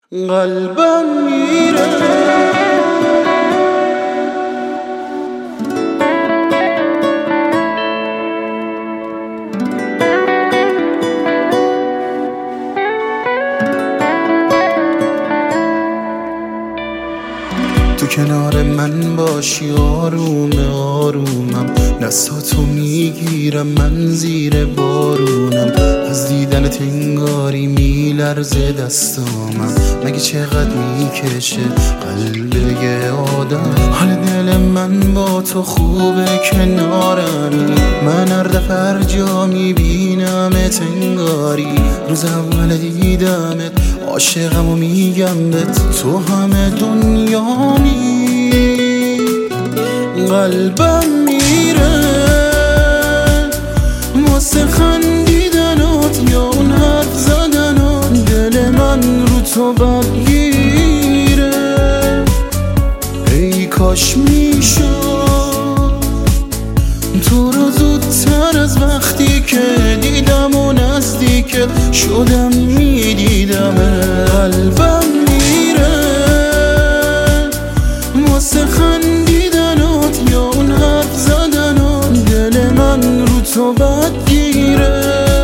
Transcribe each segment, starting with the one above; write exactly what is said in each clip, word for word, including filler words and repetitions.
قلبم میره تو کنار من باشی آروم آرومم، دستاتو میگیرم من زیر بارونم، از دیدنت انگاری میلرزه دستامم، مگه چقدر میکشه قلب یه آدم. حال دل من با تو خوبه کنارمی، من هر دفعه هر جا میبینمت انگاری روز اول دیدمت عاشقم و میگم بهت تو همه دنیامی. قلبم میره واسه خندیدنات یا اون حرف زدنات، دل من رو تو بدگیره. ای کاش میشد تو رو زودتر از وقتی که دیدم و نزدیکت شدم میدیدم. قلبم میره واسه خندیدنات یا اون حرف زدنات، دل من رو تو بدگیره.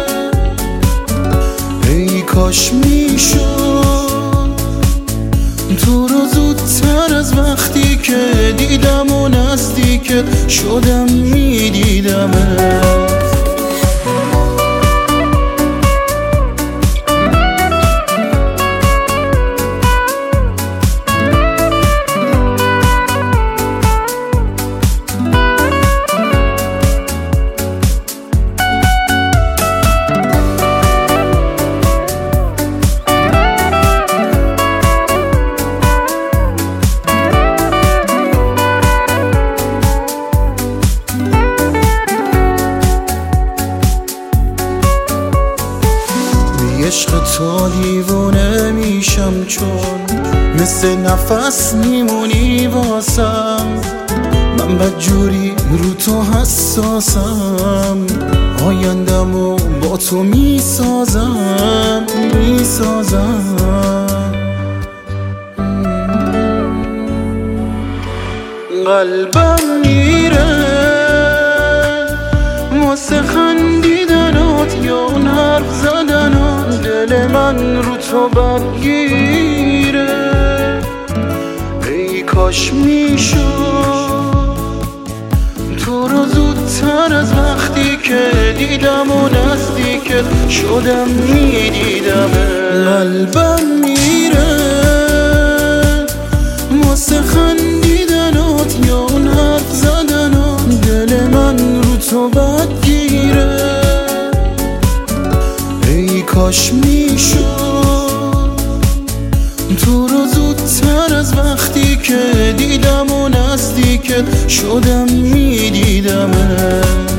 ای کاش میشد تو رو زودتر از وقتی که دیدم و نزدیکت شدم میدیدم. عشق تو دیوونه میشم چون مثل نفس میمونی واسم، من بدجوری رو تو حساسم، آیندمو با تو میسازم میسازم. قلبم میره واسه خندیدنات یا اون حرف زدنات، دل من رو تو بدگیره. ای کاش میشد تو رو زودتر از وقتی که دیدم و نزدیکت شدم میدیدم. قلبم میره واسه خندیدنات یا اون حرف زدنات، دل من رو تو بدگیره. ای کاش میشد تو رو زودتر از وقتی که دیدم و نزدیکت شدم میدیدم.